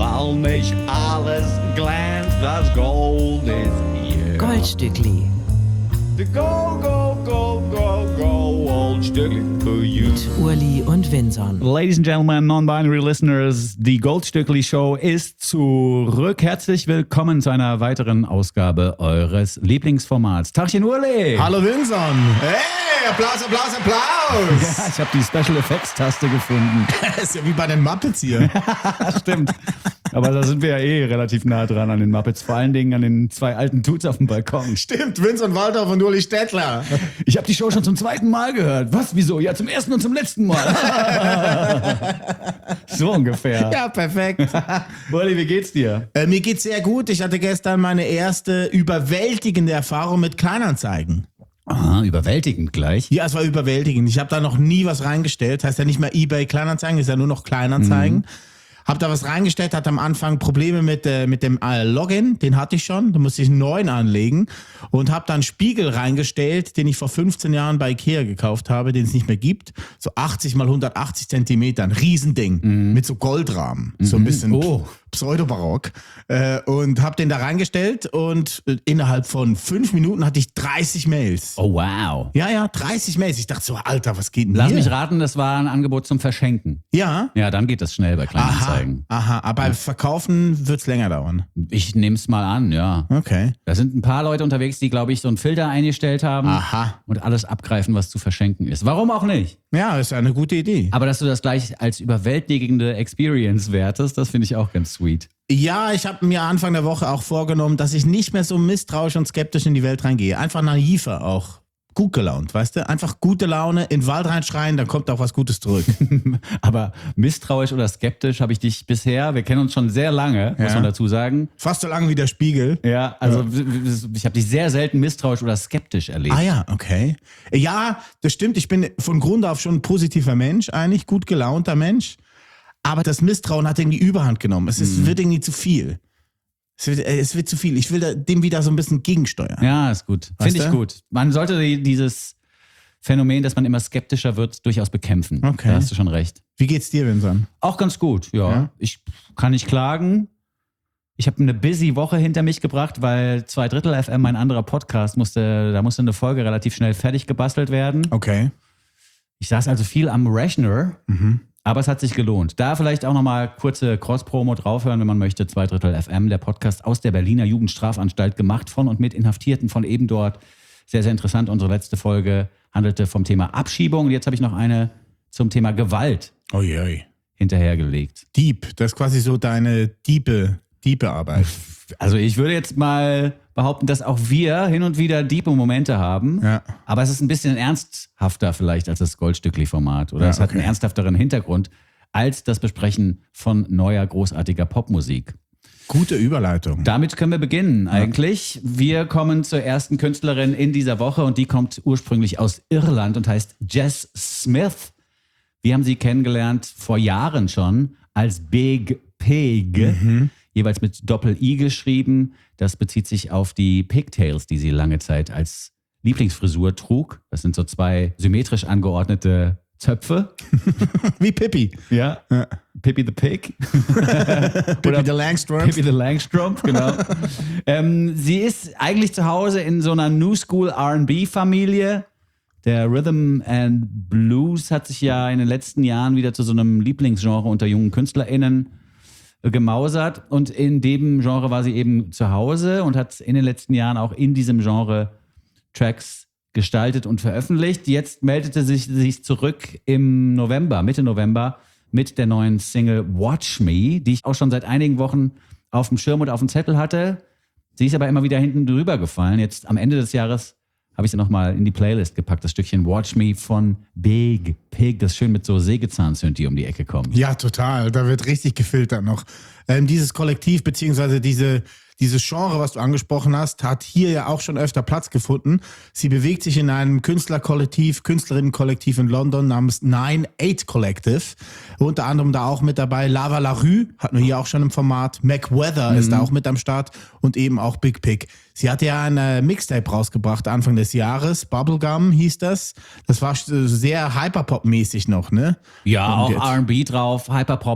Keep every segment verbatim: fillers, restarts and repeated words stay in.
weil nicht alles glänzt, das Gold ist hier. Goldstückli. The go, go, go, go, go, Goldstückli for you. Mit Urli und Vinson. Ladies and Gentlemen, Non-Binary Listeners, die Goldstückli Show ist zurück. Herzlich willkommen zu einer weiteren Ausgabe eures Lieblingsformats. Tachchen Urli! Hallo Vinson! Hey, Applaus, Applaus, Applaus! Ja, ich habe die Special Effects Taste gefunden. Das ist ja wie bei den Muppets hier. Stimmt. Aber da sind wir ja eh relativ nah dran an den Muppets. Vor allen Dingen an den zwei alten Dudes auf dem Balkon. Stimmt, Vinson Waldorf und Uli Stettler. Ich habe die Show schon zum zweiten Mal gehört. Was, wieso? Ja, zum ersten und zum letzten Mal. So ungefähr. Ja, perfekt. Uli, wie geht's dir? Äh, mir geht's sehr gut. Ich hatte gestern meine erste überwältigende Erfahrung mit Kleinanzeigen. Ah, überwältigend gleich. Ja, es war überwältigend. Ich habe da noch nie was reingestellt. Heißt ja nicht mehr eBay Kleinanzeigen, ist ja nur noch Kleinanzeigen. Mhm. Hab da was reingestellt, hatte am Anfang Probleme mit, äh, mit dem äh, Login, den hatte ich schon, da musste ich einen neuen anlegen und habe dann einen Spiegel reingestellt, den ich vor fünfzehn Jahren bei Ikea gekauft habe, den es nicht mehr gibt, so achtzig mal hundertachtzig Zentimeter, ein Riesending mhm. mit so Goldrahmen, mhm. so ein bisschen oh. Pseudobarock äh, und habe den da reingestellt und äh, innerhalb von fünf Minuten hatte ich dreißig Mails. Oh wow. Ja, ja, dreißig Mails. Ich dachte so, Alter, was geht denn Lass hier? mich raten, das war ein Angebot zum Verschenken. Ja. Ja, dann geht das schnell bei Kleinanzeigen. Aha, aha. aber beim Verkaufen wird es länger dauern. Ich nehme es mal an, ja. Okay. Da sind ein paar Leute unterwegs, die, glaube ich, so einen Filter eingestellt haben. Aha. Und alles abgreifen, was zu verschenken ist. Warum auch nicht? Ja, ist eine gute Idee. Aber dass du das gleich als überwältigende Experience wertest, das finde ich auch ganz sweet. Ja, ich habe mir Anfang der Woche auch vorgenommen, dass ich nicht mehr so misstrauisch und skeptisch in die Welt reingehe. Einfach naiver auch. Gut gelaunt, weißt du? Einfach gute Laune, in den Wald reinschreien, dann kommt auch was Gutes zurück. Aber misstrauisch oder skeptisch habe ich dich bisher, wir kennen uns schon sehr lange, ja. muss man dazu sagen. Fast so lange wie der Spiegel. Ja, also ja. ich habe dich sehr selten misstrauisch oder skeptisch erlebt. Ah ja, okay. Ja, das stimmt, ich bin von Grund auf schon ein positiver Mensch, eigentlich gut gelaunter Mensch. Aber das Misstrauen hat irgendwie Überhand genommen. Es ist, mhm. wird irgendwie zu viel. Es wird, es wird zu viel. Ich will da, dem wieder so ein bisschen gegensteuern. Ja, ist gut. Finde ich gut. Man sollte dieses Phänomen, dass man immer skeptischer wird, durchaus bekämpfen. Okay. Da hast du schon recht. Wie geht's dir, Vincent? Auch ganz gut, ja. ja. Ich kann nicht klagen. Ich habe eine busy Woche hinter mich gebracht, weil zwei Drittel F M, mein anderer Podcast, musste, da musste eine Folge relativ schnell fertig gebastelt werden. Okay. Ich saß also viel am Rechner. Mhm. Aber es hat sich gelohnt. Da vielleicht auch nochmal kurze Cross-Promo draufhören, wenn man möchte. Zwei Drittel F M, der Podcast aus der Berliner Jugendstrafanstalt, gemacht von und mit Inhaftierten von eben dort. Sehr, sehr interessant. Unsere letzte Folge handelte vom Thema Abschiebung. Und jetzt habe ich noch eine zum Thema Gewalt oh je. hinterhergelegt. Dieb, das ist quasi so deine Diepe, Diepe-Arbeit. Also ich würde jetzt mal behaupten, dass auch wir hin und wieder Diepe-Momente haben. Ja. Aber es ist ein bisschen ernsthafter vielleicht als das Goldstückli-Format. Oder ja, es hat okay. einen ernsthafteren Hintergrund als das Besprechen von neuer, großartiger Popmusik. Gute Überleitung. Damit können wir beginnen eigentlich. Ja. Wir kommen zur ersten Künstlerin in dieser Woche und die kommt ursprünglich aus Irland und heißt Jess Smith. Wir haben sie kennengelernt vor Jahren schon als Big Pig. Mhm. Jeweils mit Doppel-I geschrieben. Das bezieht sich auf die Pigtails, die sie lange Zeit als Lieblingsfrisur trug. Das sind so zwei symmetrisch angeordnete Zöpfe. Wie Pippi. Ja. ja. Pippi the Pig. Pippi the Langstrumpf. Pippi the Langstrumpf, genau. ähm, sie ist eigentlich zu Hause in so einer New School R and B-Familie. Der Rhythm and Blues hat sich ja in den letzten Jahren wieder zu so einem Lieblingsgenre unter jungen KünstlerInnen gemausert und in dem Genre war sie eben zu Hause und hat in den letzten Jahren auch in diesem Genre Tracks gestaltet und veröffentlicht. Jetzt meldete sich sich zurück im November, Mitte November mit der neuen Single Watch Me, die ich auch schon seit einigen Wochen auf dem Schirm und auf dem Zettel hatte. Sie ist aber immer wieder hinten drüber gefallen. Jetzt am Ende des Jahres habe ich sie nochmal in die Playlist gepackt, das Stückchen Watch Me von Big Pig, das schön mit so Sägezahn-Synthi um die Ecke kommt. Ja, total. Da wird richtig gefiltert noch. Ähm, dieses Kollektiv, beziehungsweise diese, dieses Genre, was du angesprochen hast, hat hier ja auch schon öfter Platz gefunden. Sie bewegt sich in einem Künstlerkollektiv, Künstlerinnenkollektiv in London namens Nine Eight Collective. Unter anderem da auch mit dabei Lava La Rue, hatten wir hier auch schon im Format. Mac Weather mhm. ist da auch mit am Start und eben auch Big Pig. Sie hatte ja ein Mixtape rausgebracht Anfang des Jahres, Bubblegum hieß das. Das war sehr Hyperpop-mäßig noch, ne? Ja, und auch R and B drauf, Hyperpop.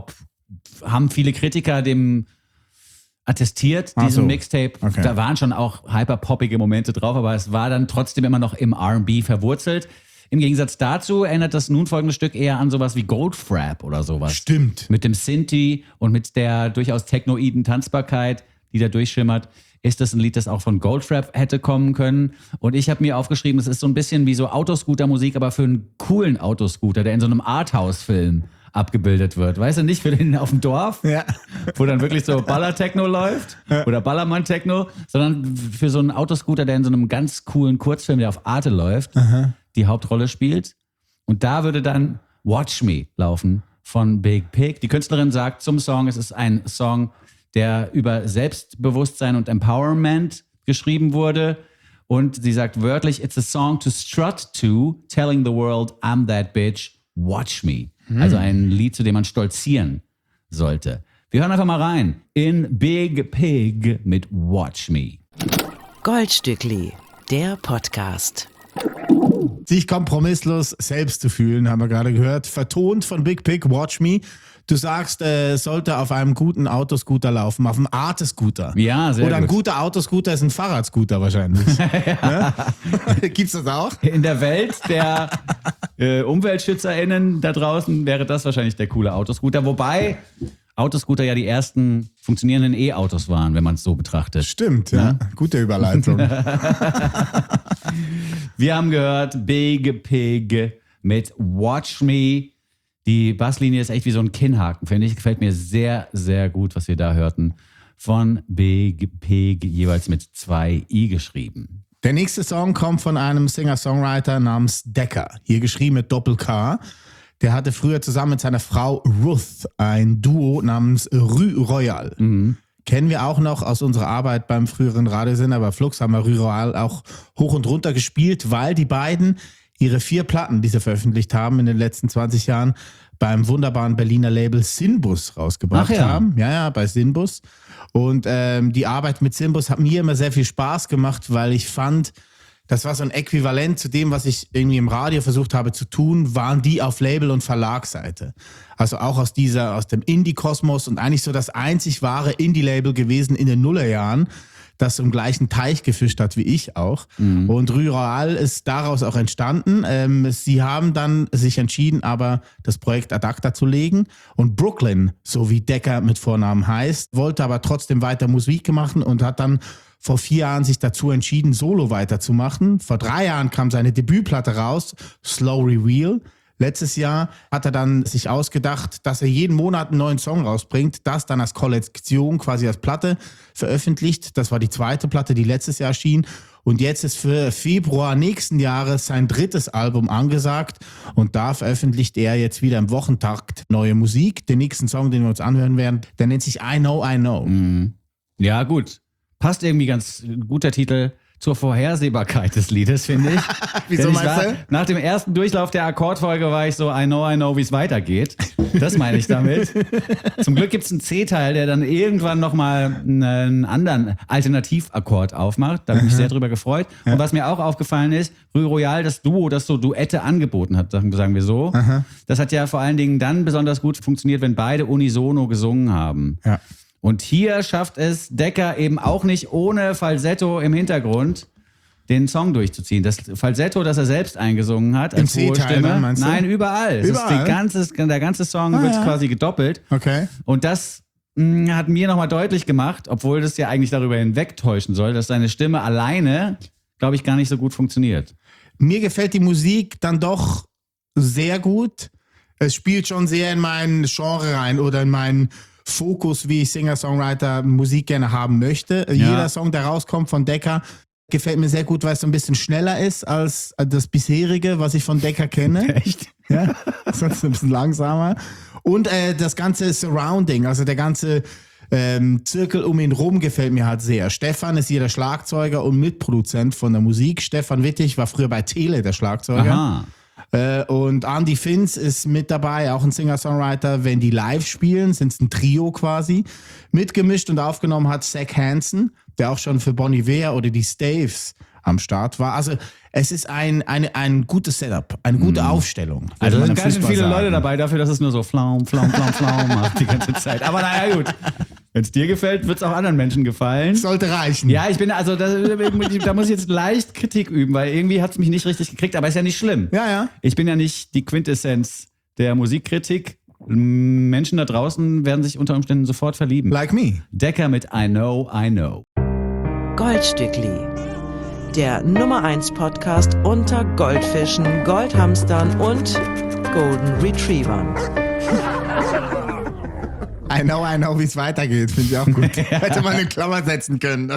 haben viele Kritiker dem attestiert, Ach diesem so. Mixtape. Okay. Da waren schon auch hyperpoppige Momente drauf, aber es war dann trotzdem immer noch im R and B verwurzelt. Im Gegensatz dazu erinnert das nun folgende Stück eher an sowas wie Goldfrapp oder sowas. Stimmt. Mit dem Synthi und mit der durchaus technoiden Tanzbarkeit, die da durchschimmert, ist das ein Lied, das auch von Goldfrapp hätte kommen können. Und ich habe mir aufgeschrieben, es ist so ein bisschen wie so Autoscooter-Musik, aber für einen coolen Autoscooter, der in so einem Arthouse-Film abgebildet wird. Weißt du, nicht für den auf dem Dorf, Ja. wo dann wirklich so Baller-Techno läuft oder Ballermann-Techno, sondern für so einen Autoscooter, der in so einem ganz coolen Kurzfilm, der auf Arte läuft, Aha. die Hauptrolle spielt. Und da würde dann Watch Me laufen von Big Pig. Die Künstlerin sagt zum Song, es ist ein Song, der über Selbstbewusstsein und Empowerment geschrieben wurde. Und sie sagt wörtlich, it's a song to strut to, telling the world I'm that bitch, watch me. Hm. Also ein Lied, zu dem man stolzieren sollte. Wir hören einfach mal rein in Big Pig mit Watch Me. Goldstückli, der Podcast. Sich kompromisslos selbst zu fühlen, haben wir gerade gehört. Vertont von Big Pig, Watch Me. Du sagst, äh, sollte auf einem guten Autoscooter laufen, auf einem Arte-Scooter. Ja, sehr Oder ein gut. guter Autoscooter ist ein Fahrradscooter wahrscheinlich. ja. Gibt's das auch? In der Welt der äh, UmweltschützerInnen da draußen wäre das wahrscheinlich der coole Autoscooter. Wobei Autoscooter ja die ersten funktionierenden E-Autos waren, wenn man es so betrachtet. Stimmt, ja. ja. Gute Überleitung. Wir haben gehört Big Pig mit Watch Me. Die Basslinie ist echt wie so ein Kinnhaken, finde ich. Gefällt mir sehr, sehr gut, was wir da hörten. Von Big Pig, jeweils mit zwei I geschrieben. Der nächste Song kommt von einem Singer-Songwriter namens Decker. Hier geschrieben mit Doppel-K. Der hatte früher zusammen mit seiner Frau Ruth ein Duo namens Rue Royal. Mhm. Kennen wir auch noch aus unserer Arbeit beim früheren Radiosender. Bei Flux haben wir Rue Royal auch hoch und runter gespielt, weil die beiden ihre vier Platten, die sie veröffentlicht haben in den letzten zwanzig Jahren, beim wunderbaren Berliner Label Sinbus rausgebracht Ach ja. haben. Ja, ja, bei Sinbus. Und ähm, die Arbeit mit Sinbus hat mir immer sehr viel Spaß gemacht, weil ich fand, das war so ein Äquivalent zu dem, was ich irgendwie im Radio versucht habe zu tun, waren die auf Label- und Verlagsseite. Also auch aus dieser, aus dem Indie-Kosmos und eigentlich so das einzig wahre Indie-Label gewesen in den Nullerjahren, das im gleichen Teich gefischt hat wie ich auch. Mhm. Und Rue Royal ist daraus auch entstanden. Ähm, sie haben dann sich entschieden, aber das Projekt ad acta zu legen. Und Brooklyn, so wie Decker mit Vornamen heißt, wollte aber trotzdem weiter Musik machen und hat dann vor vier Jahren sich dazu entschieden, Solo weiterzumachen. Vor drei Jahren kam seine Debütplatte raus, Slow Reveal. Letztes Jahr hat er dann sich ausgedacht, dass er jeden Monat einen neuen Song rausbringt, das dann als Kollektion, quasi als Platte veröffentlicht. Das war die zweite Platte, die letztes Jahr erschien. Und jetzt ist für Februar nächsten Jahres sein drittes Album angesagt. Und da veröffentlicht er jetzt wieder im Wochentakt neue Musik. Den nächsten Song, den wir uns anhören werden, der nennt sich I Know, I Know. Mhm. Ja, gut. Passt irgendwie ganz guter Titel zur Vorhersehbarkeit des Liedes, finde ich. Wieso Denn ich meinst war, du? nach dem ersten Durchlauf der Akkordfolge war ich so, I know, I know, wie es weitergeht. Das meine ich damit. Zum Glück gibt es einen C-Teil, der dann irgendwann nochmal einen anderen Alternativakkord aufmacht. Da habe ich mich sehr drüber gefreut. Ja. Und was mir auch aufgefallen ist, Rue Royal, das Duo, das so Duette angeboten hat, sagen wir so, Aha. das hat ja vor allen Dingen dann besonders gut funktioniert, wenn beide unisono gesungen haben. Ja. Und hier schafft es Decker eben auch nicht ohne Falsetto im Hintergrund den Song durchzuziehen. Das Falsetto, das er selbst eingesungen hat, als Im hohe C-Teil, Stimme. meinst du? Nein, überall. Es Überall? Ist die ganze, der ganze Song Ah, wird ja. quasi gedoppelt. Okay. Und das mh, hat mir nochmal deutlich gemacht, obwohl das ja eigentlich darüber hinwegtäuschen soll, dass seine Stimme alleine, glaube ich, gar nicht so gut funktioniert. Mir gefällt die Musik dann doch sehr gut. Es spielt schon sehr in mein Genre rein oder in meinen Fokus, wie ich Singer-Songwriter Musik gerne haben möchte. Ja. Jeder Song, der rauskommt von Decker, gefällt mir sehr gut, weil es so ein bisschen schneller ist als das bisherige, was ich von Decker kenne. Echt? Ja, sonst ein bisschen langsamer. Und äh, das ganze Surrounding, also der ganze ähm, Zirkel um ihn rum gefällt mir halt sehr. Stefan ist hier der Schlagzeuger und Mitproduzent von der Musik. Stefan Wittig war früher bei Tele der Schlagzeuger. Aha. Äh, und Andy Finz ist mit dabei, auch ein Singer-Songwriter. Wenn die live spielen, sind es ein Trio quasi. Mitgemischt und aufgenommen hat Zach Hansen, der auch schon für Bon Iver oder die Staves am Start war. Also es ist ein, eine, ein gutes Setup, eine gute mm. Aufstellung. Also es sind ganz schön viele sagen. Leute dabei dafür, dass es nur so flaum, flaum, flaum, flaum macht die ganze Zeit. Aber naja, gut. Wenn es dir gefällt, wird es auch anderen Menschen gefallen. Sollte reichen. Ja, ich bin, also da, da muss ich jetzt leicht Kritik üben, weil irgendwie hat es mich nicht richtig gekriegt, aber ist ja nicht schlimm. Ja, ja. Ich bin ja nicht die Quintessenz der Musikkritik. Menschen da draußen werden sich unter Umständen sofort verlieben. Like me. Decker mit I Know, I Know. Goldstückli, der Nummer eins Podcast unter Goldfischen, Goldhamstern und Golden Retrievern. I know, I know, wie es weitergeht. Finde ich auch gut. Hätte man eine Klammer setzen können.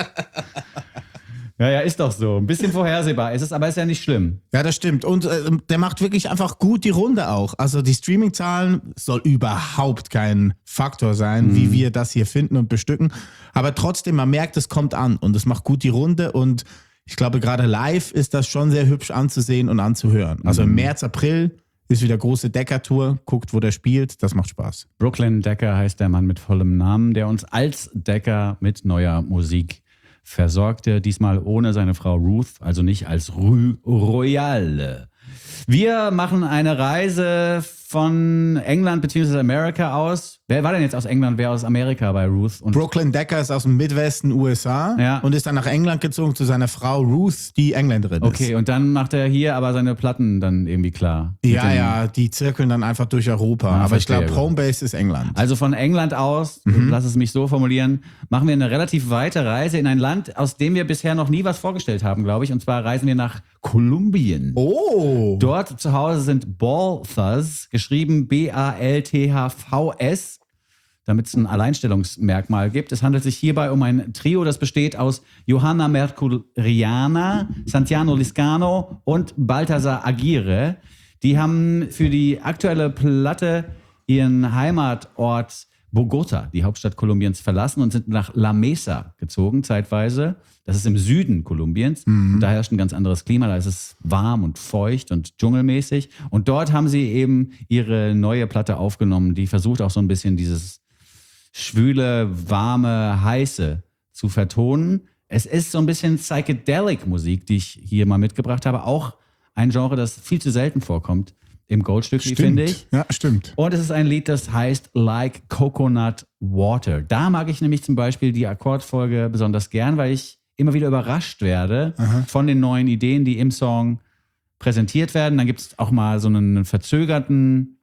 Ja, ja, ist doch so. Ein bisschen vorhersehbar ist es, aber ist ja nicht schlimm. Ja, das stimmt. Und äh, der macht wirklich einfach gut die Runde auch. Also die Streaming-Zahlen soll überhaupt kein Faktor sein, mhm. wie wir das hier finden und bestücken. Aber trotzdem, man merkt, es kommt an und es macht gut die Runde. Und ich glaube, gerade live ist das schon sehr hübsch anzusehen und anzuhören. Also im März, April ist wieder große Decker-Tour. Guckt, wo der spielt. Das macht Spaß. Brooklyn Decker heißt der Mann mit vollem Namen, der uns als Decker mit neuer Musik versorgte, diesmal ohne seine Frau Ruth, also nicht als Rue Royale. Wir machen eine Reise von England bzw. Amerika aus. Wer war denn jetzt aus England, wer aus Amerika bei Ruth? Und Brooklyn Decker ist aus dem Midwesten U S A ja. und ist dann nach England gezogen zu seiner Frau Ruth, die Engländerin ist. Okay, und dann macht er hier aber seine Platten dann irgendwie klar. Ja, ja, die zirkeln dann einfach durch Europa. Ah, aber ich glaube, Homebase ist England. Also von England aus, mhm. lass es mich so formulieren, machen wir eine relativ weite Reise in ein Land, aus dem wir bisher noch nie was vorgestellt haben, glaube ich. Und zwar reisen wir nach Kolumbien. Oh! Dort zu Hause sind Balthus, geschrieben B A L T H V S, damit es ein Alleinstellungsmerkmal gibt. Es handelt sich hierbei um ein Trio, das besteht aus Johanna Mercuriana, Santiano Liscano und Balthasar Aguirre. Die haben für die aktuelle Platte ihren Heimatort Bogota, die Hauptstadt Kolumbiens, verlassen und sind nach La Mesa gezogen, zeitweise. Das ist im Süden Kolumbiens. Mhm. Und da herrscht ein ganz anderes Klima. Da ist es warm und feucht und dschungelmäßig. Und dort haben sie eben ihre neue Platte aufgenommen, die versucht auch so ein bisschen dieses schwüle, warme, heiße zu vertonen. Es ist so ein bisschen Psychedelic-Musik, die ich hier mal mitgebracht habe. Auch ein Genre, das viel zu selten vorkommt im Goldstückli, finde ich. Ja, stimmt. Und es ist ein Lied, das heißt Like Coconut Water. Da mag ich nämlich zum Beispiel die Akkordfolge besonders gern, weil ich immer wieder überrascht werde Aha. von den neuen Ideen, die im Song präsentiert werden. Dann gibt es auch mal so einen verzögerten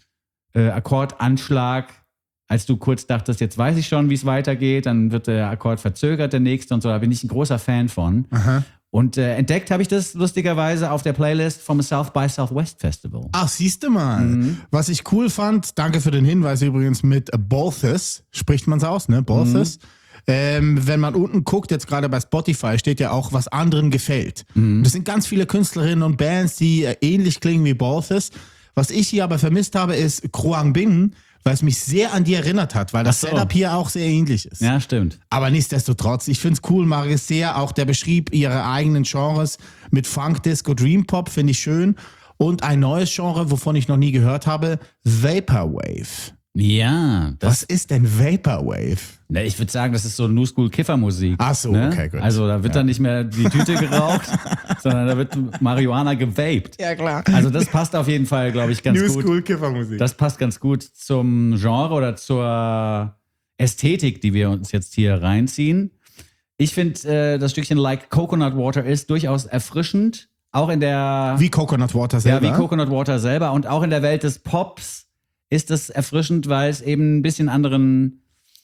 äh, Akkordanschlag. Als du kurz dachtest, jetzt weiß ich schon, wie es weitergeht, dann wird der Akkord verzögert, der nächste und so. Da bin ich ein großer Fan von. Aha. Und äh, entdeckt habe ich das lustigerweise auf der Playlist vom South by Southwest Festival. Ach, siehst du mal. Mhm. Was ich cool fand, danke für den Hinweis übrigens, mit Balthus, spricht man es aus, ne? Balthus. Mhm. Ähm, wenn man unten guckt, jetzt gerade bei Spotify, steht ja auch, was anderen gefällt. Mhm. Und das sind ganz viele Künstlerinnen und Bands, die äh, ähnlich klingen wie Balthus. Was ich hier aber vermisst habe, ist Kruang Bing, weil es mich sehr an die erinnert hat, weil das so. Setup hier auch sehr ähnlich ist. Ja, stimmt. Aber nichtsdestotrotz, ich finde es cool, mag es sehr. Auch der beschrieb ihre eigenen Genres mit Funk, Disco, Dream Pop, finde ich schön. Und ein neues Genre, wovon ich noch nie gehört habe, Vaporwave. Ja. Das Was ist denn Vaporwave? Ne, ich würde sagen, das ist so New School Kiffermusik. Ach so, ne? Okay, gut. Also da wird ja. dann nicht mehr die Tüte geraucht, sondern da wird Marihuana gewaped. Ja, klar. Also das passt auf jeden Fall, glaube ich, ganz New gut. New School Kiffermusik. Das passt ganz gut zum Genre oder zur Ästhetik, die wir uns jetzt hier reinziehen. Ich finde, äh, das Stückchen Like Coconut Water ist durchaus erfrischend. Auch in der... Wie Coconut Water selber? Ja, wie Coconut Water selber. Und auch in der Welt des Pops ist es erfrischend, weil es eben ein bisschen anderen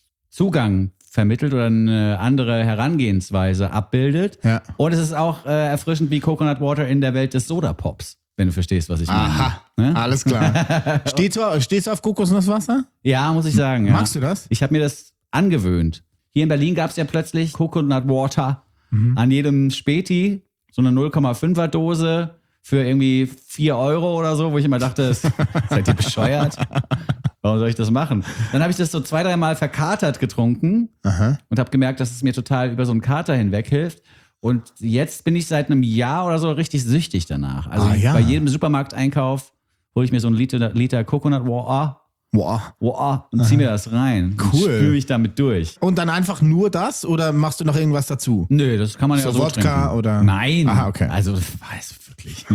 Zugang vermittelt oder eine andere Herangehensweise abbildet. Ja. Und es ist auch äh, erfrischend wie Coconut Water in der Welt des Soda-Pops, wenn du verstehst, was ich meine. Aha, ne? Alles klar. Stehst du, stehst du auf Kokosnusswasser? Ja, muss ich sagen. Ja. Magst du das? Ich habe mir das angewöhnt. Hier in Berlin gab es ja plötzlich Coconut Water mhm. an jedem Späti, so eine null Komma fünfer Dose für irgendwie vier Euro oder so, wo ich immer dachte, seid ihr bescheuert? Warum soll ich das machen? Dann habe ich das so zwei, dreimal verkatert getrunken Aha. und habe gemerkt, dass es mir total über so einen Kater hinweg hilft. Und jetzt bin ich seit einem Jahr oder so richtig süchtig danach. Also ah, ja. bei jedem Supermarkteinkauf hole ich mir so einen Liter, Liter Coconut Water Wow. Wow, und zieh mir das rein. Cool. Und spüre mich damit durch. Und dann einfach nur das oder machst du noch irgendwas dazu? Nö, das kann man ja So so Wodka trinken. oder? Nein. Aha, okay. Also, das weiß wirklich.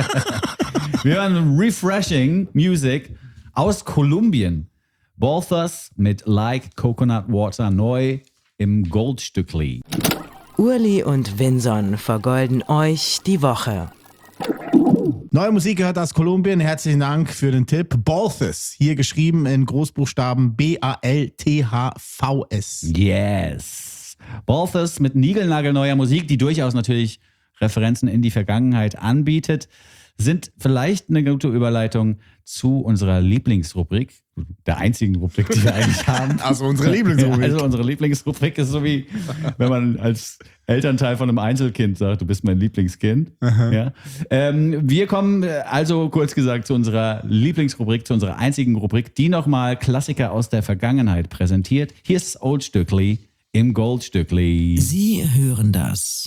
Wir hören Refreshing Music aus Kolumbien. Balthus mit Like Coconut Water neu im Goldstückli. Urli und Vinson vergolden euch die Woche. Neue Musik gehört aus Kolumbien. Herzlichen Dank für den Tipp. Balthus, hier geschrieben in Großbuchstaben B A L T H V S. Yes. Balthus mit niegelnagelneuer Musik, die durchaus natürlich Referenzen in die Vergangenheit anbietet, sind vielleicht eine gute Überleitung zu unserer Lieblingsrubrik, der einzigen Rubrik, die wir eigentlich haben. Also unsere Lieblingsrubrik. Also unsere Lieblingsrubrik ist so wie, wenn man als Elternteil von einem Einzelkind sagt, du bist mein Lieblingskind. Ja. Ähm, wir kommen also kurz gesagt zu unserer Lieblingsrubrik, zu unserer einzigen Rubrik, die nochmal Klassiker aus der Vergangenheit präsentiert. Hier ist das Oldstückli im Goldstückli. Sie hören das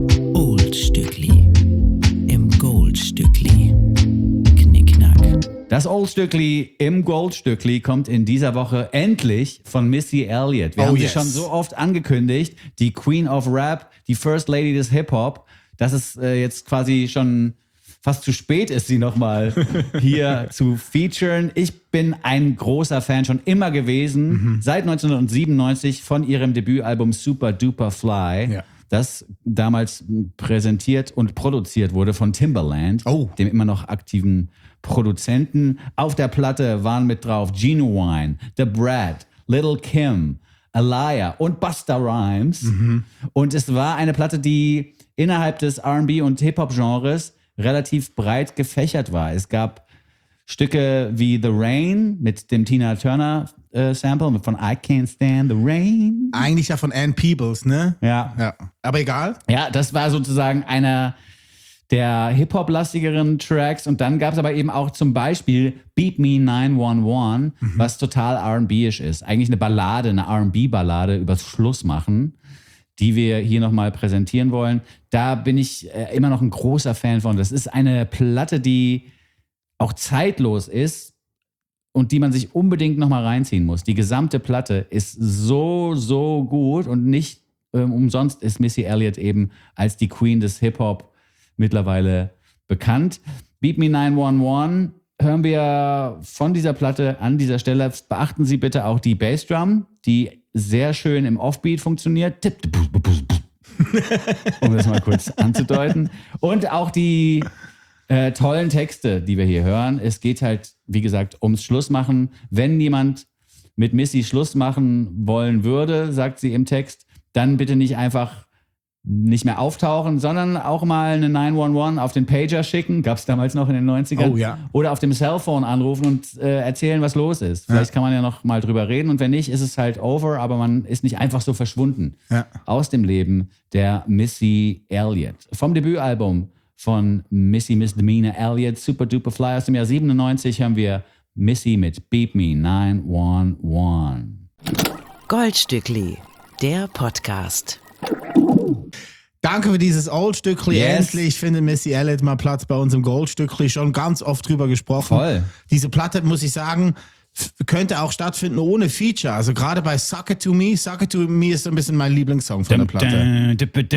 Oldstückli im Goldstückli. Knickknack. Das Oldstückli im Goldstückli kommt in dieser Woche endlich von Missy Elliott. Wir Oh, haben sie yes. schon so oft angekündigt, die Queen of Rap, die First Lady des Hip-Hop, dass es äh, jetzt quasi schon fast zu spät ist, sie nochmal hier zu featuren. Ich bin ein großer Fan, schon immer gewesen, mhm. seit neunzehnhundertsiebenundneunzig von ihrem Debütalbum Super Duper Fly. Ja. Das damals präsentiert und produziert wurde von Timbaland, Oh. dem immer noch aktiven Produzenten. Auf der Platte waren mit drauf Genuine, The Brat, Lil' Kim, Aliyah und Busta Rhymes. Mhm. Und es war eine Platte, die innerhalb des R and B und Hip-Hop-Genres relativ breit gefächert war. Es gab Stücke wie The Rain mit dem Tina Turner äh, Sample von I Can't Stand the Rain. Eigentlich ja von Ann Peebles, ne? Ja. Ja. Aber egal. Ja, das war sozusagen einer der Hip-Hop-lastigeren Tracks. Und dann gab es aber eben auch zum Beispiel Beat Me neun eins eins, mhm. was total R and B-isch ist. Eigentlich eine Ballade, eine R and B-Ballade übers Schlussmachen, die wir hier nochmal präsentieren wollen. Da bin ich äh, immer noch ein großer Fan von. Das ist eine Platte, die auch zeitlos ist und die man sich unbedingt nochmal reinziehen muss. Die gesamte Platte ist so, so gut und nicht ähm, umsonst ist Missy Elliott eben als die Queen des Hip-Hop mittlerweile bekannt. Beat Me neun eins eins hören wir von dieser Platte an dieser Stelle. Beachten Sie bitte auch die Bassdrum, die sehr schön im Offbeat funktioniert. Um das mal kurz anzudeuten. Und auch die äh, tollen Texte, die wir hier hören. Es geht halt, wie gesagt, ums Schlussmachen. Wenn jemand mit Missy Schluss machen wollen würde, sagt sie im Text, dann bitte nicht einfach nicht mehr auftauchen, sondern auch mal eine neun eins eins auf den Pager schicken, gab es damals noch in den neunzigern, Oh, ja. oder auf dem Cellphone anrufen und äh, erzählen, was los ist. Vielleicht ja. kann man ja noch mal drüber reden und wenn nicht, ist es halt over, aber man ist nicht einfach so verschwunden ja. aus dem Leben der Missy Elliott. Vom Debütalbum von Missy Misdemeanor Elliott, Super Duper Fly aus dem Jahr siebenundneunzig, haben wir Missy mit Beat Me neun eins eins. Goldstückli, der Podcast. Danke für dieses Oldstückli. Yes. Endlich findet Missy Elliott mal Platz bei uns im Goldstückli. Schon ganz oft drüber gesprochen. Voll. Diese Platte, muss ich sagen, f- könnte auch stattfinden ohne Feature. Also gerade bei Suck It To Me. Suck It To Me ist so ein bisschen mein Lieblingssong von der Platte.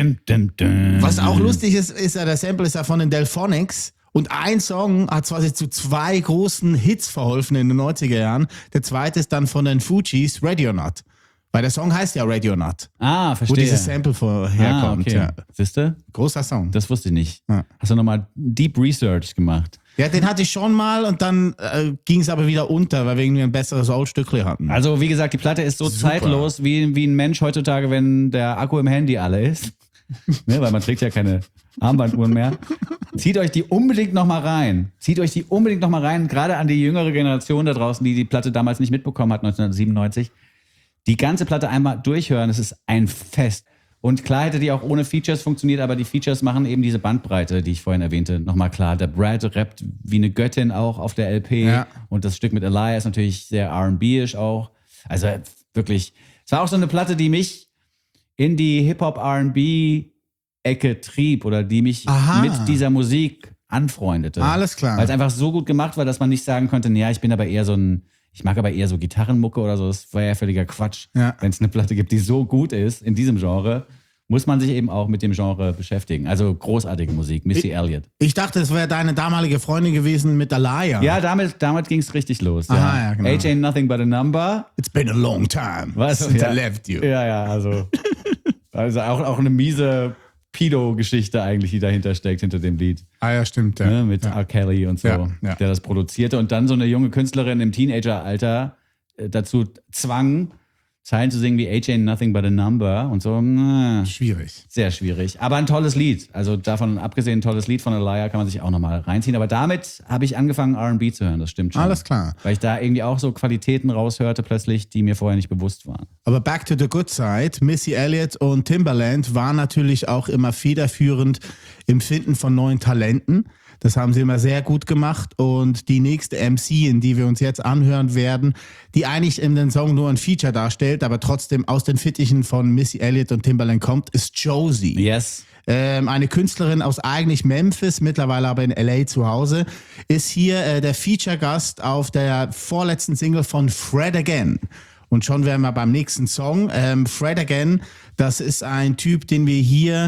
Was auch lustig ist, ist ja, der Sample ist ja von den Delphonics. Und ein Song hat quasi zu zwei großen Hits verholfen in den neunziger Jahren. Der zweite ist dann von den Fugees, Ready or Not. Weil der Song heißt ja Ready or Not. Ah, Wo verstehe. dieses Sample vorherkommt. Ah, okay. Ja. Siehst du? Großer Song. Das wusste ich nicht. Ja. Hast du nochmal Deep Research gemacht? Ja, den hatte ich schon mal und dann äh, ging es aber wieder unter, weil wir irgendwie ein besseres Oldstückli hatten. Also wie gesagt, die Platte ist so Super. zeitlos wie, wie ein Mensch heutzutage, wenn der Akku im Handy alle ist. Ne, weil man trägt ja keine Armbanduhren mehr. Zieht euch die unbedingt nochmal rein. Zieht euch die unbedingt nochmal rein, gerade an die jüngere Generation da draußen, die die Platte damals nicht mitbekommen hat, neunzehnhundertsiebenundneunzig. Die ganze Platte einmal durchhören, es ist ein Fest. Und klar hätte die auch ohne Features funktioniert, aber die Features machen eben diese Bandbreite, die ich vorhin erwähnte, nochmal klar. Der Brad rappt wie eine Göttin auch auf der L P. Ja. Und das Stück mit Aliyah ist natürlich sehr R and B-isch auch. Also wirklich, es war auch so eine Platte, die mich in die Hip-Hop-R and B-Ecke trieb oder die mich Aha. mit dieser Musik anfreundete. Alles klar. Weil es einfach so gut gemacht war, dass man nicht sagen konnte, ja, ich bin aber eher so ein Ich mag aber eher so Gitarrenmucke oder so. Das wäre ja völliger Quatsch. Ja. Wenn es eine Platte gibt, die so gut ist in diesem Genre, muss man sich eben auch mit dem Genre beschäftigen. Also großartige Musik, Missy Elliott. Ich dachte, es wäre deine damalige Freundin gewesen mit Alaya. Ja, damit, damit ging es richtig los. Ja. Aha, ja, genau. Age Ain't Nothing But A Number. It's been a long time Was? since Ja. I left you. Ja, ja, also, also auch, auch eine miese Pedo-Geschichte eigentlich, die dahinter steckt, hinter dem Lied. Ah ja, stimmt. Ja. Ne, mit ja. R. Kelly und so, Ja, ja. der das produzierte und dann so eine junge Künstlerin im Teenageralter äh, dazu zwang, Zeilen zu singen wie Age Ain't Nothing But A Number und so. Na, Schwierig. sehr schwierig. Aber ein tolles Lied. Also davon abgesehen, ein tolles Lied von Alaya kann man sich auch nochmal reinziehen. Aber damit habe ich angefangen, R and B zu hören, das stimmt schon. Alles klar. Weil ich da irgendwie auch so Qualitäten raushörte plötzlich, die mir vorher nicht bewusst waren. Aber back to the good side. Missy Elliott und Timbaland waren natürlich auch immer federführend im Finden von neuen Talenten. Das haben sie immer sehr gut gemacht. Und die nächste M C, in die wir uns jetzt anhören werden, die eigentlich in den Song nur ein Feature darstellt, aber trotzdem aus den Fittichen von Missy Elliott und Timbaland kommt, ist Josie. Yes. Ähm, eine Künstlerin aus eigentlich Memphis, mittlerweile aber in L A zu Hause, ist hier äh, der Feature-Gast auf der vorletzten Single von Fred Again. Und schon wären wir beim nächsten Song. Ähm, Fred Again, das ist ein Typ, den wir hier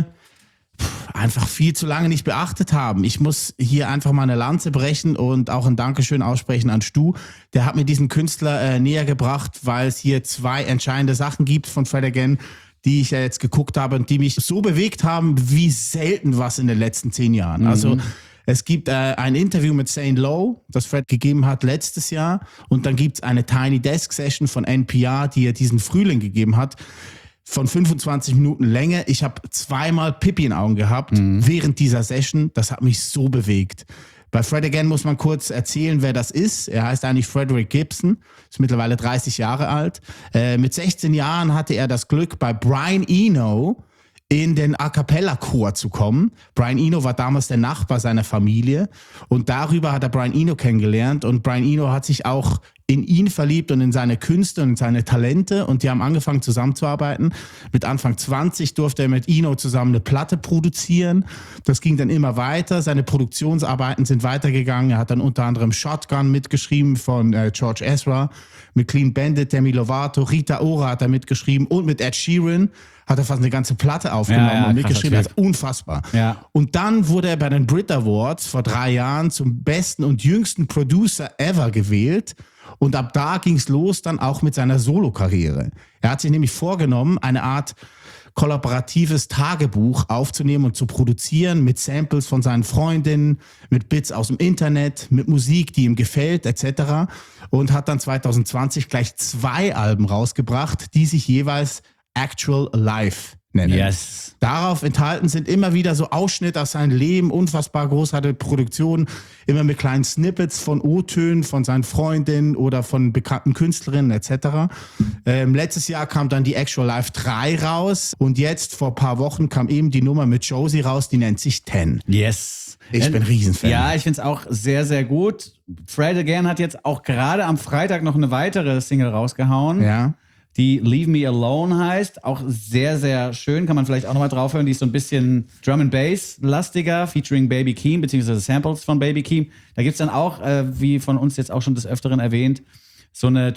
einfach viel zu lange nicht beachtet haben. Ich muss hier einfach mal eine Lanze brechen und auch ein Dankeschön aussprechen an Stu. Der hat mir diesen Künstler äh, näher gebracht, weil es hier zwei entscheidende Sachen gibt von Fred Again, die ich ja jetzt geguckt habe und die mich so bewegt haben, wie selten was in den letzten zehn Jahren. Mhm. Also es gibt äh, ein Interview mit Saint Lowe, das Fred gegeben hat letztes Jahr, und dann gibt es eine Tiny Desk Session von N P R, die er diesen Frühling gegeben hat, von fünfundzwanzig Minuten Länge. Ich habe zweimal Pipi in den Augen gehabt mhm. während dieser Session. Das hat mich so bewegt. Bei Fred Again muss man kurz erzählen, wer das ist. Er heißt eigentlich Frederick Gibson, ist mittlerweile dreißig Jahre alt. Äh, mit sechzehn Jahren hatte er das Glück, bei Brian Eno in den A-Cappella-Chor zu kommen. Brian Eno war damals der Nachbar seiner Familie und darüber hat er Brian Eno kennengelernt und Brian Eno hat sich auch in ihn verliebt und in seine Künste und in seine Talente und die haben angefangen zusammenzuarbeiten. Mit Anfang zwanzig durfte er mit Eno zusammen eine Platte produzieren. Das ging dann immer weiter. Seine Produktionsarbeiten sind weitergegangen. Er hat dann unter anderem Shotgun mitgeschrieben von äh, George Ezra, mit Clean Bandit, Demi Lovato, Rita Ora hat er mitgeschrieben und mit Ed Sheeran hat er fast eine ganze Platte aufgenommen ja, ja, und mitgeschrieben. Das ist unfassbar. Ja. Und dann wurde er bei den Brit Awards vor drei Jahren zum besten und jüngsten Producer ever gewählt. Und ab da ging es los dann auch mit seiner Solo-Karriere. Er hat sich nämlich vorgenommen, eine Art kollaboratives Tagebuch aufzunehmen und zu produzieren mit Samples von seinen Freundinnen, mit Bits aus dem Internet, mit Musik, die ihm gefällt, et cetera. Und hat dann zwanzig zwanzig gleich zwei Alben rausgebracht, die sich jeweils Actual Life nennen. Yes. Darauf enthalten sind immer wieder so Ausschnitte aus seinem Leben, unfassbar großartige Produktionen, immer mit kleinen Snippets von O-Tönen von seinen Freundinnen oder von bekannten Künstlerinnen et cetera. Ähm, letztes Jahr kam dann die Actual Life drei raus und jetzt vor ein paar Wochen kam eben die Nummer mit Josie raus, die nennt sich Ten. Yes. Ich bin Riesenfan. Ja, ich finde es auch sehr, sehr gut. Fred Again hat jetzt auch gerade am Freitag noch eine weitere Single rausgehauen. Ja. Die Leave Me Alone heißt. Auch sehr, sehr schön. Kann man vielleicht auch nochmal draufhören. Die ist so ein bisschen Drum and Bass lastiger, featuring Baby Keem, beziehungsweise Samples von Baby Keem. Da gibt es dann auch, äh, wie von uns jetzt auch schon des Öfteren erwähnt, so eine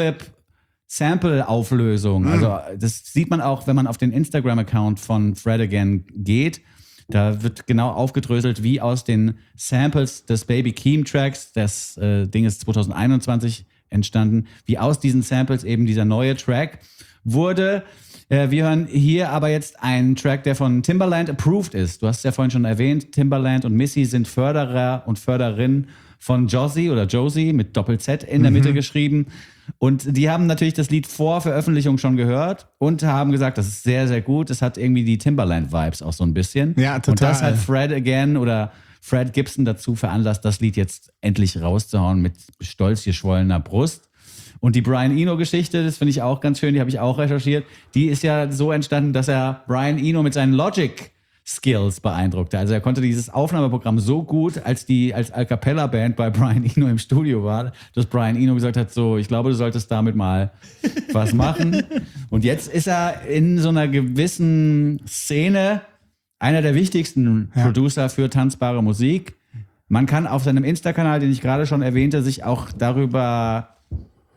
Tracklip-Sample-Auflösung. Mhm. Also das sieht man auch, wenn man auf den Instagram-Account von Fred Again geht. Da wird genau aufgedröselt, wie aus den Samples des Baby Keem-Tracks, das äh, Ding ist zwanzig einundzwanzig entstanden, wie aus diesen Samples eben dieser neue Track wurde. Äh, wir hören hier aber jetzt einen Track, der von Timbaland approved ist. Du hast es ja vorhin schon erwähnt, Timbaland und Missy sind Förderer und Förderin von Josie oder Josie mit Doppel-Z in der mhm. Mitte geschrieben. Und die haben natürlich das Lied vor Veröffentlichung schon gehört und haben gesagt, das ist sehr, sehr gut. Es hat irgendwie die Timbaland-Vibes auch so ein bisschen. Ja, total. Und das hat Fred Again oder Fred Gibson dazu veranlasst, das Lied jetzt endlich rauszuhauen mit stolz geschwollener Brust. Und die Brian Eno-Geschichte, das finde ich auch ganz schön, die habe ich auch recherchiert, die ist ja so entstanden, dass er Brian Eno mit seinen Logic-Skills beeindruckte. Also er konnte dieses Aufnahmeprogramm so gut, als die als A-Cappella-Band bei Brian Eno im Studio war, dass Brian Eno gesagt hat, so, ich glaube, du solltest damit mal was machen. Und jetzt ist er in so einer gewissen Szene einer der wichtigsten ja. Producer für tanzbare Musik. Man kann auf seinem Insta-Kanal, den ich gerade schon erwähnte, sich auch darüber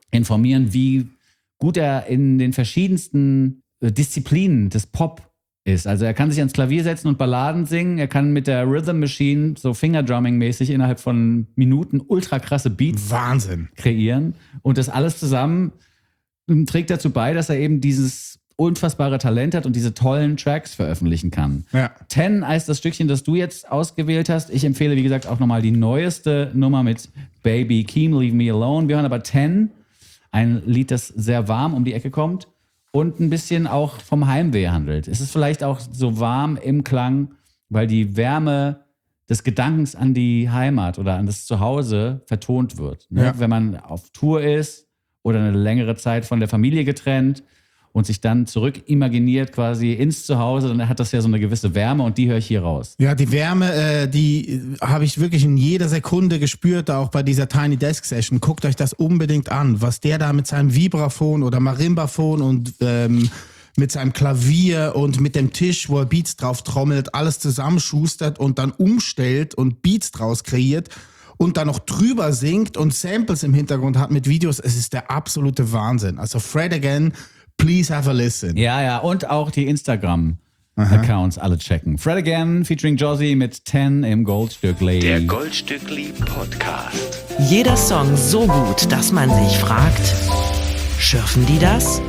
informieren, wie gut er in den verschiedensten äh, Disziplinen des Pop ist. Also er kann sich ans Klavier setzen und Balladen singen, er kann mit der Rhythm Machine so Fingerdrumming-mäßig innerhalb von Minuten ultra krasse Beats Wahnsinn. kreieren und das alles zusammen trägt dazu bei, dass er eben dieses unfassbare Talent hat und diese tollen Tracks veröffentlichen kann. Ja. Ten heißt das Stückchen, das du jetzt ausgewählt hast. Ich empfehle, wie gesagt, auch nochmal die neueste Nummer mit Baby Keem, Leave Me Alone. Wir hören aber Ten, ein Lied, das sehr warm um die Ecke kommt und ein bisschen auch vom Heimweh handelt. Es ist vielleicht auch so warm im Klang, weil die Wärme des Gedankens an die Heimat oder an das Zuhause vertont wird. Ne? Ja. Wenn man auf Tour ist oder eine längere Zeit von der Familie getrennt und sich dann zurück imaginiert quasi ins Zuhause, dann hat das ja so eine gewisse Wärme und die höre ich hier raus. Ja, die Wärme, äh, die habe ich wirklich in jeder Sekunde gespürt, auch bei dieser Tiny Desk Session. Guckt euch das unbedingt an, was der da mit seinem Vibraphon oder Marimbaphon und ähm, mit seinem Klavier und mit dem Tisch, wo er Beats drauf trommelt, alles zusammenschustert und dann umstellt und Beats draus kreiert und dann noch drüber singt und Samples im Hintergrund hat mit Videos. Es ist der absolute Wahnsinn. Also Fred Again, please have a listen. Ja, ja, und auch die Instagram-Accounts alle checken. Fred Again featuring Josie mit Ten im Goldstückli. Der Goldstückli Podcast. Jeder Song so gut, dass man sich fragt, schürfen die das?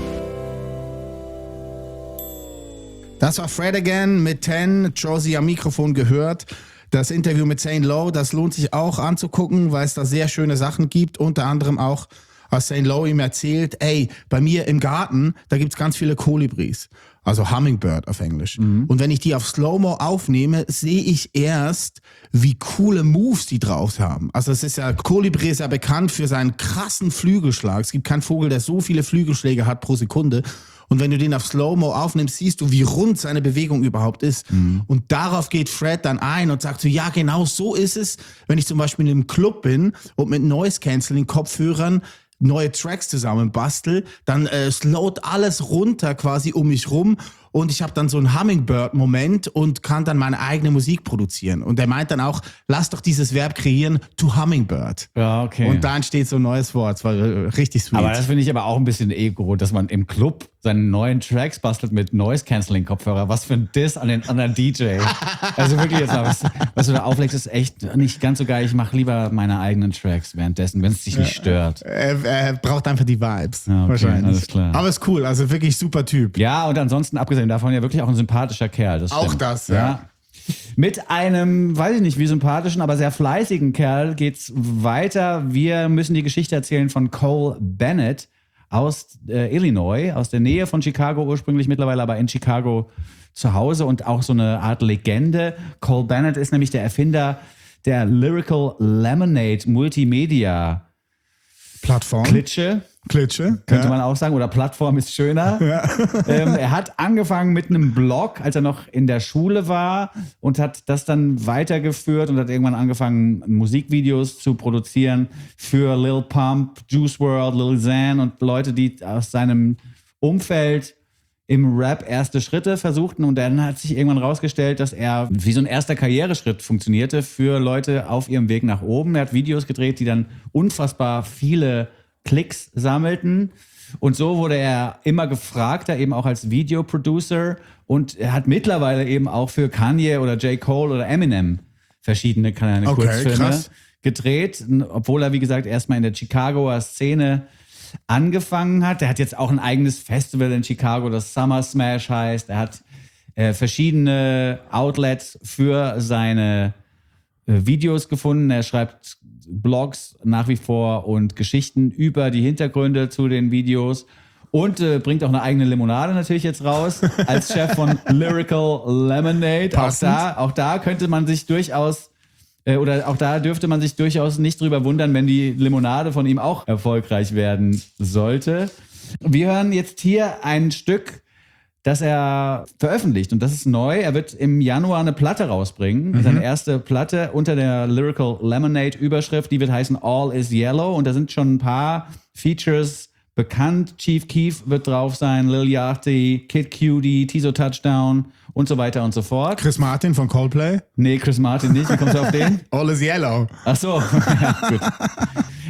Das war Fred Again mit Ten, Josie am Mikrofon gehört. Das Interview mit Zane Lowe, das lohnt sich auch anzugucken, weil es da sehr schöne Sachen gibt. Unter anderem auch, als Zane Lowe ihm erzählt, ey, bei mir im Garten, da gibt's ganz viele Kolibris. Also Hummingbird auf Englisch. Mhm. Und wenn ich die auf Slow-Mo aufnehme, sehe ich erst, wie coole Moves die drauf haben. Also es ist ja, Kolibri ist ja bekannt für seinen krassen Flügelschlag. Es gibt keinen Vogel, der so viele Flügelschläge hat pro Sekunde. Und wenn du den auf Slow-Mo aufnimmst, siehst du, wie rund seine Bewegung überhaupt ist. Mhm. Und darauf geht Fred dann ein und sagt so, ja, genau so ist es, wenn ich zum Beispiel in einem Club bin und mit Noise-Canceling-Kopfhörern neue Tracks zusammen bastel, dann äh, slowt alles runter quasi um mich rum und ich habe dann so einen Hummingbird-Moment und kann dann meine eigene Musik produzieren. Und er meint dann auch, lass doch dieses Verb kreieren, to Hummingbird. Ja, okay. Und da entsteht so ein neues Wort. Es war richtig sweet. Aber das finde ich aber auch ein bisschen ego, dass man im Club seine neuen Tracks bastelt mit Noise-Canceling-Kopfhörer. Was für ein Diss an den anderen D J. Also wirklich jetzt mal, was, was du da auflegst, ist echt nicht ganz so geil. Ich mache lieber meine eigenen Tracks währenddessen, wenn es dich nicht stört. Er, er braucht einfach die Vibes. Ja, okay, wahrscheinlich. alles klar. Aber ist cool, also wirklich super Typ. Ja, und ansonsten, abgesehen davon, ja wirklich auch ein sympathischer Kerl. Das Auch stimmt. das, ja. Mit einem, weiß ich nicht, wie sympathischen, aber sehr fleißigen Kerl geht's weiter. Wir müssen die Geschichte erzählen von Cole Bennett aus äh, Illinois, aus der Nähe von Chicago ursprünglich, mittlerweile aber in Chicago zu Hause und auch so eine Art Legende. Cole Bennett ist nämlich der Erfinder der Lyrical Lemonade Multimedia Plattform. Klitsche. Klitsche. Könnte ja. man auch sagen, oder Plattform ist schöner. Ja. Ähm, er hat angefangen mit einem Blog, als er noch in der Schule war und hat das dann weitergeführt und hat irgendwann angefangen, Musikvideos zu produzieren für Lil Pump, Juice world, Lil Xan und Leute, die aus seinem Umfeld im Rap erste Schritte versuchten. Und dann hat sich irgendwann rausgestellt, dass er wie so ein erster Karriereschritt funktionierte für Leute auf ihrem Weg nach oben. Er hat Videos gedreht, die dann unfassbar viele Klicks sammelten. Und so wurde er immer gefragter, eben auch als Videoproducer. Und er hat mittlerweile eben auch für Kanye oder J. Cole oder Eminem verschiedene kleine Okay, Kurzfilme krass. gedreht. Obwohl er, wie gesagt, erstmal in der Chicagoer Szene angefangen hat. Er hat jetzt auch ein eigenes Festival in Chicago, das Summer Smash heißt. Er hat äh, verschiedene Outlets für seine äh, Videos gefunden. Er schreibt Blogs nach wie vor und Geschichten über die Hintergründe zu den Videos und äh, bringt auch eine eigene Limonade natürlich jetzt raus als Chef von Lyrical Lemonade. Auch da, auch da könnte man sich durchaus äh, oder auch da dürfte man sich durchaus nicht drüber wundern, wenn die Limonade von ihm auch erfolgreich werden sollte. Wir hören jetzt hier ein Stück, das er veröffentlicht und das ist neu. Er wird im Januar eine Platte rausbringen. Mhm. Seine erste Platte unter der Lyrical Lemonade Überschrift, die wird heißen All is Yellow und da sind schon ein paar Features bekannt. Chief Keef wird drauf sein, Lil Yachty, Kid Cudi, Tizo Touchdown und so weiter und so fort. Chris Martin von Coldplay. Nee, Chris Martin nicht. Wie kommst du auf den? All is Yellow. Ach so, ja, gut.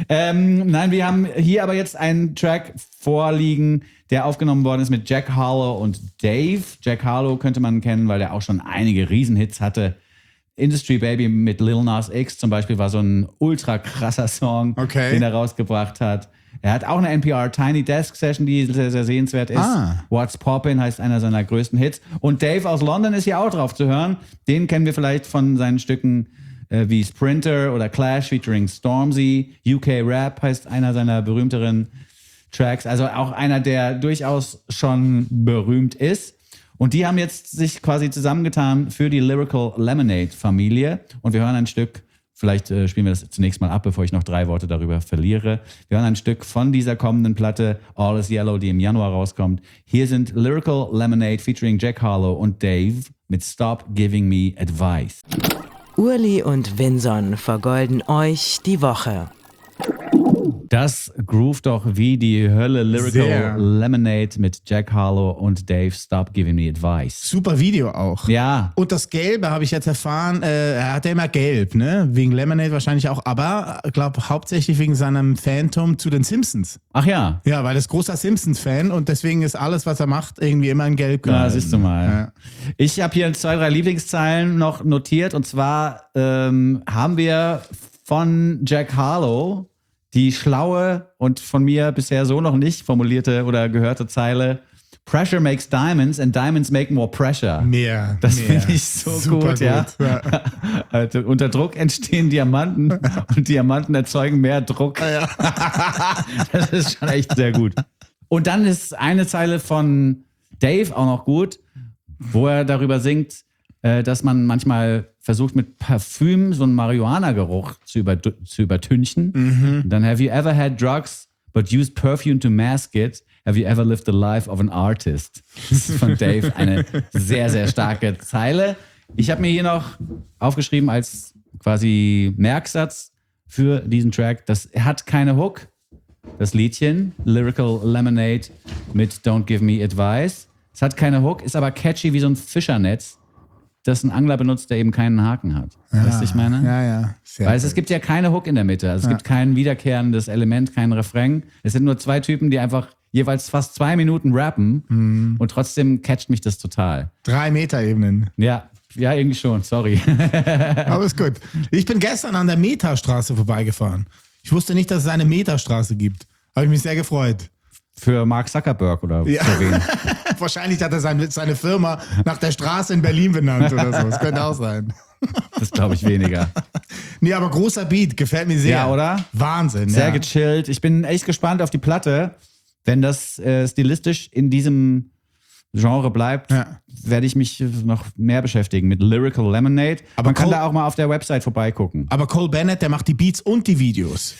Ähm, nein, wir haben hier aber jetzt einen Track vorliegen, der aufgenommen worden ist mit Jack Harlow und Dave. Jack Harlow könnte man kennen, weil der auch schon einige Riesenhits hatte. Industry Baby mit Lil Nas X zum Beispiel war so ein ultra krasser Song, Okay. den er rausgebracht hat. Er hat auch eine N P R Tiny Desk Session, die sehr, sehr sehenswert ist. Ah. What's Poppin' heißt einer seiner größten Hits. Und Dave aus London ist hier auch drauf zu hören. Den kennen wir vielleicht von seinen Stücken äh, wie Sprinter oder Clash featuring Stormzy. U K Rap heißt einer seiner berühmteren Tracks. Also auch einer, der durchaus schon berühmt ist. Und die haben jetzt sich quasi zusammengetan für die Lyrical Lemonade Familie. Und wir hören ein Stück. Vielleicht äh, spielen wir das zunächst mal ab, bevor ich noch drei Worte darüber verliere. Wir hören ein Stück von dieser kommenden Platte, All is Yellow, die im Januar rauskommt. Hier sind Lyrical Lemonade featuring Jack Harlow und Dave mit Stop Giving Me Advice. Urli und Vinson vergolden euch die Woche. Das groovt doch wie die Hölle. Lyrical Sehr. Lemonade mit Jack Harlow und Dave, Stop Giving Me Advice. Super Video auch. Ja, Und das Gelbe habe ich jetzt erfahren, äh, er hat ja immer gelb, ne? Wegen Lemonade wahrscheinlich auch, aber ich glaube hauptsächlich wegen seinem Phantom zu den Simpsons. ach ja. Ja, weil er ist großer Simpsons-Fan und deswegen ist alles, was er macht, irgendwie immer in gelb Ja, gehalten. siehst du mal. Ja. Ich habe hier zwei, drei Lieblingszeilen noch notiert. Und zwar ähm, haben wir von Jack Harlow die schlaue und von mir bisher so noch nicht formulierte oder gehörte Zeile: Pressure makes diamonds and diamonds make more pressure. Mehr. Das mehr. finde ich so Super gut, ja. ja. Also, unter Druck entstehen Diamanten und Diamanten erzeugen mehr Druck. Das ist schon echt sehr gut. Und dann ist eine Zeile von Dave auch noch gut, wo er darüber singt, äh, dass man manchmal versucht mit Parfüm so einen Marihuana-Geruch zu, über, zu übertünchen. Mhm. Dann, have you ever had drugs but used perfume to mask it? Have you ever lived the life of an artist? Das ist von Dave eine sehr, sehr starke Zeile. Ich habe mir hier noch aufgeschrieben als quasi Merksatz für diesen Track, das hat keine Hook, das Liedchen Lyrical Lemonade mit Don't Give Me Advice. Es hat keine Hook, ist aber catchy wie so ein Fischernetz, das ein Angler benutzt, der eben keinen Haken hat. Weißt du, was ich meine? Ja, ja. Sehr Weil es, gut. es gibt ja keine Hook in der Mitte. Also es gibt kein wiederkehrendes Element, kein Refrain. Es sind nur zwei Typen, die einfach jeweils fast zwei Minuten rappen Mhm. und trotzdem catcht mich das total. Drei Meter-Ebenen. Ja, ja, irgendwie schon, sorry. Aber ist gut. Ich bin gestern an der Metastraße vorbeigefahren. Ich wusste nicht, dass es eine Metastraße gibt. Habe ich mich sehr gefreut. Für Mark Zuckerberg oder Ja. für wen? Wahrscheinlich hat er seine, seine Firma nach der Straße in Berlin benannt oder so. Das könnte auch sein. Das glaube ich weniger. Nee, aber großer Beat, gefällt mir sehr. Ja, oder? Wahnsinn. Sehr ja. gechillt. Ich bin echt gespannt auf die Platte. Wenn das äh, stilistisch in diesem Genre bleibt, Ja. werde ich mich noch mehr beschäftigen mit Lyrical Lemonade. Aber Man kann Cole- da auch mal auf der Website vorbeigucken. Aber Cole Bennett, der macht die Beats und die Videos.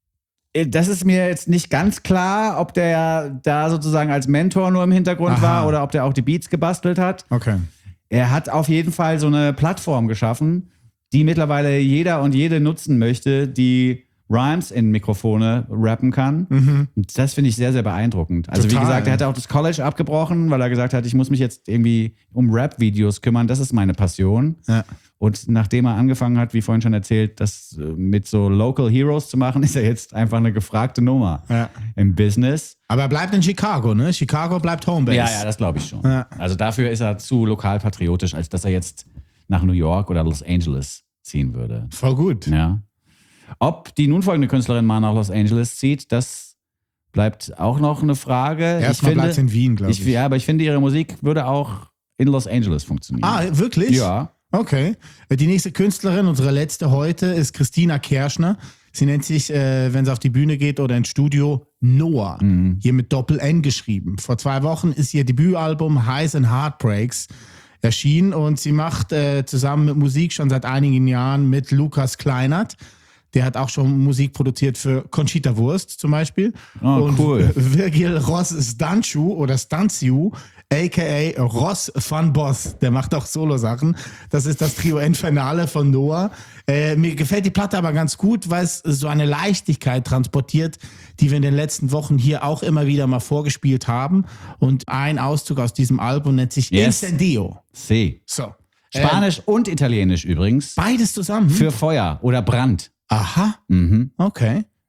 Das ist mir jetzt nicht ganz klar, ob der da sozusagen als Mentor nur im Hintergrund Aha. war oder ob der auch die Beats gebastelt hat. Okay. Er hat auf jeden Fall so eine Plattform geschaffen, die mittlerweile jeder und jede nutzen möchte, die Rhymes in Mikrofone rappen kann. Und das finde ich sehr, sehr beeindruckend. Also Total. wie gesagt, er hat auch das College abgebrochen, weil er gesagt hat, ich muss mich jetzt irgendwie um Rap-Videos kümmern. Das ist meine Passion. Ja. Und nachdem er angefangen hat, wie vorhin schon erzählt, das äh, mit so Local Heroes zu machen, ist er jetzt einfach eine gefragte Nummer Ja. im Business. Aber er bleibt in Chicago, ne? Chicago bleibt Homebase. Ja, ja, das glaube ich schon. Ja. Also dafür ist er zu lokalpatriotisch, als dass er jetzt nach New York oder Los Angeles ziehen würde. Voll gut. Ja. Ob die nun folgende Künstlerin mal nach Los Angeles zieht, das bleibt auch noch eine Frage. Erstmal bleibt es in Wien, glaube ich. ich. Ja, aber ich finde, ihre Musik würde auch in Los Angeles funktionieren. Ah, wirklich? Ja. Okay. Die nächste Künstlerin, unsere letzte heute, ist Christina Kerschner. Sie nennt sich, äh, wenn sie auf die Bühne geht oder ins Studio, Noah. Mhm. Hier mit Doppel-N geschrieben. Vor zwei Wochen ist ihr Debütalbum Highs and Heartbreaks erschienen und sie macht äh, zusammen mit Musik schon seit einigen Jahren mit Lukas Kleinert. Der hat auch schon Musik produziert für Conchita Wurst zum Beispiel. Oh, und cool. Virgil Ross Stanchu oder Stanziu, aka Ross van Boss, der macht auch Solo-Sachen. Das ist das Trio Infernale von Noah. Äh, mir gefällt die Platte aber ganz gut, weil es so eine Leichtigkeit transportiert, die wir in den letzten Wochen hier auch immer wieder mal vorgespielt haben. Und ein Auszug aus diesem Album nennt sich Yes. Incendio. See. So. Spanisch und Italienisch übrigens. Beides zusammen? Für Feuer oder Brand. Aha. Mhm. Okay.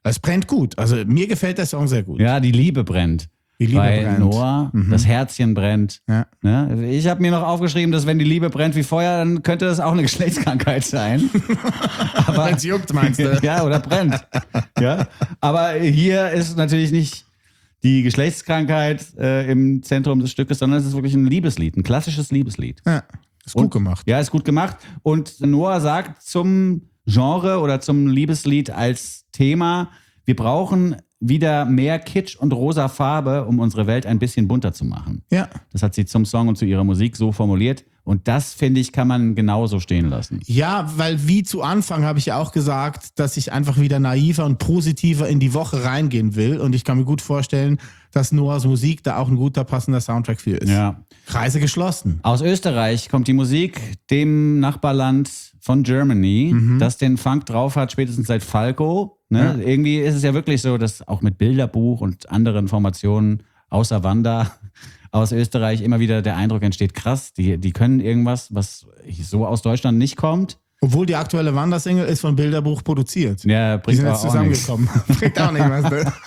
Es brennt gut. Also mir gefällt der Song sehr gut. Ja, die Liebe brennt. Die Liebe Bei brennt. Noah, das Herzchen brennt. Ja. Ne? Ich habe mir noch aufgeschrieben, dass wenn die Liebe brennt wie Feuer, dann könnte das auch eine Geschlechtskrankheit sein. Aber Wenn's juckt, meinst du? Ja, oder brennt. Ja? Aber hier ist natürlich nicht die Geschlechtskrankheit äh, im Zentrum des Stückes, sondern es ist wirklich ein Liebeslied, ein klassisches Liebeslied. Ja, ist gut Und- gemacht. Ja, ist gut gemacht. Und Noah sagt zum Genre oder zum Liebeslied als Thema, wir brauchen wieder mehr Kitsch und rosa Farbe, um unsere Welt ein bisschen bunter zu machen. Ja. Das hat sie zum Song und zu ihrer Musik so formuliert. Und das, finde ich, kann man genauso stehen lassen. Ja, weil wie zu Anfang habe ich ja auch gesagt, dass ich einfach wieder naiver und positiver in die Woche reingehen will. Und ich kann mir gut vorstellen, dass Noahs Musik da auch ein guter, passender Soundtrack für ist. Ja. Kreise geschlossen. Aus Österreich kommt die Musik, dem Nachbarland von Germany, das den Funk drauf hat, spätestens seit Falco. Ne? Ja. Irgendwie ist es ja wirklich so, dass auch mit Bilderbuch und anderen Formationen außer Wanda aus Österreich immer wieder der Eindruck entsteht, krass, die, die können irgendwas, was so aus Deutschland nicht kommt. Obwohl die aktuelle Wandersingle ist von Bilderbuch produziert. Ja, Die bringt sind aber jetzt auch nichts. zusammengekommen. Bringt auch nicht, weißt du?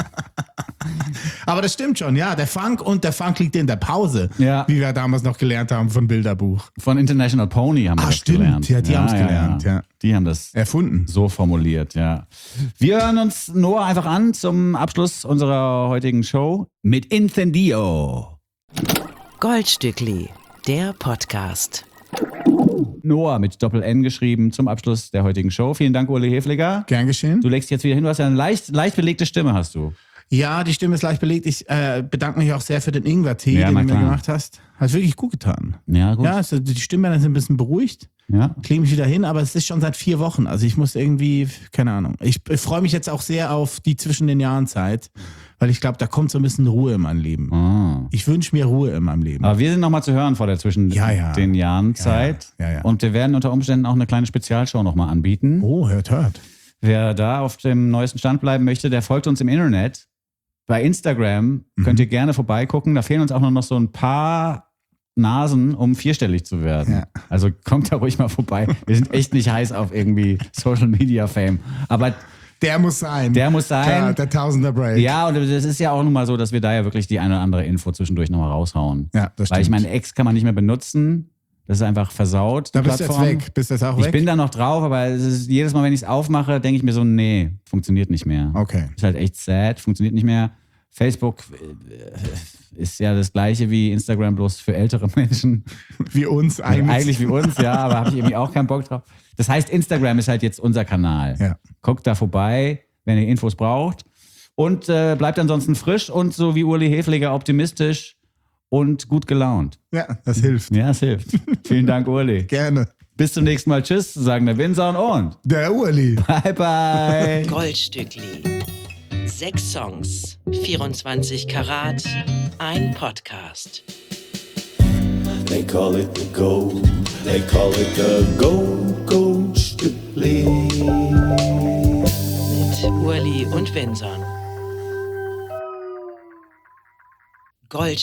Aber das stimmt schon, ja. Der Funk und der Funk liegt in der Pause, Ja. wie wir damals noch gelernt haben von Bilderbuch. Von International Pony haben wir Ah, das stimmt. gelernt. Ja, die haben's gelernt, ja. Die haben das Erfunden. so formuliert, ja. Wir hören uns Noah einfach an zum Abschluss unserer heutigen Show mit Incendio. Goldstückli, der Podcast. Noah mit Doppel-N geschrieben zum Abschluss der heutigen Show. Vielen Dank, Uli Hefliger. Gern geschehen. Du legst jetzt wieder hin, du hast ja eine leicht, leicht belegte Stimme, hast du. Ja, die Stimme ist leicht belegt. Ich äh, bedanke mich auch sehr für den Ingwer-Tee, Ja, den na du mir klar. gemacht hast. Hat wirklich gut getan. Ja, gut. Ja, also die Stimmbänder sind ein bisschen beruhigt. Ja. Ich lege mich wieder hin, aber es ist schon seit vier Wochen. Also ich muss irgendwie, keine Ahnung. Ich, ich freue mich jetzt auch sehr auf die zwischen den Jahren Zeit, weil ich glaube, da kommt so ein bisschen Ruhe in mein Leben. Ah. Ich wünsche mir Ruhe in meinem Leben. Aber wir sind nochmal zu hören vor der zwischen Ja, ja. den Jahren Zeit. Ja, ja. Und wir werden unter Umständen auch eine kleine Spezialshow nochmal anbieten. Oh, hört, hört. Wer da auf dem neuesten Stand bleiben möchte, der folgt uns im Internet. Bei Instagram könnt ihr gerne vorbeigucken. Da fehlen uns auch noch so ein paar Nasen, um vierstellig zu werden. Ja. Also kommt da ruhig mal vorbei. Wir sind echt nicht heiß auf irgendwie Social Media Fame. Aber Der muss sein. der muss sein. Klar, der Tausender Break. Ja, und das ist ja auch nun mal so, dass wir da ja wirklich die eine oder andere Info zwischendurch nochmal raushauen. Ja, das Weil ich stimmt. meine, Ex kann man nicht mehr benutzen. Das ist einfach versaut. Da die bist du jetzt Plattform. weg. Bist du jetzt auch Ich weg? bin da noch drauf, aber es ist, jedes Mal, wenn ich es aufmache, denke ich mir so, nee, funktioniert nicht mehr. Okay. Ist halt echt sad, funktioniert nicht mehr. Facebook äh, ist ja das gleiche wie Instagram, bloß für ältere Menschen. Wie uns eigentlich. Eigentlich wie uns, ja, aber habe ich irgendwie auch keinen Bock drauf. Das heißt, Instagram ist halt jetzt unser Kanal. Ja. Guckt da vorbei, wenn ihr Infos braucht. Und äh, bleibt ansonsten frisch und so wie Uli Hefliger optimistisch und gut gelaunt. Ja, das hilft. Ja, es hilft. Vielen Dank, Uli. Gerne. Bis zum nächsten Mal. Tschüss, sagen der Winson und Der Uli. bye bye. Goldstückli. Sechs Songs, vierundzwanzig Karat, ein Podcast. They call it the gold, they call it the gold, gold Stückli. Mit Uli und Vinson. Gold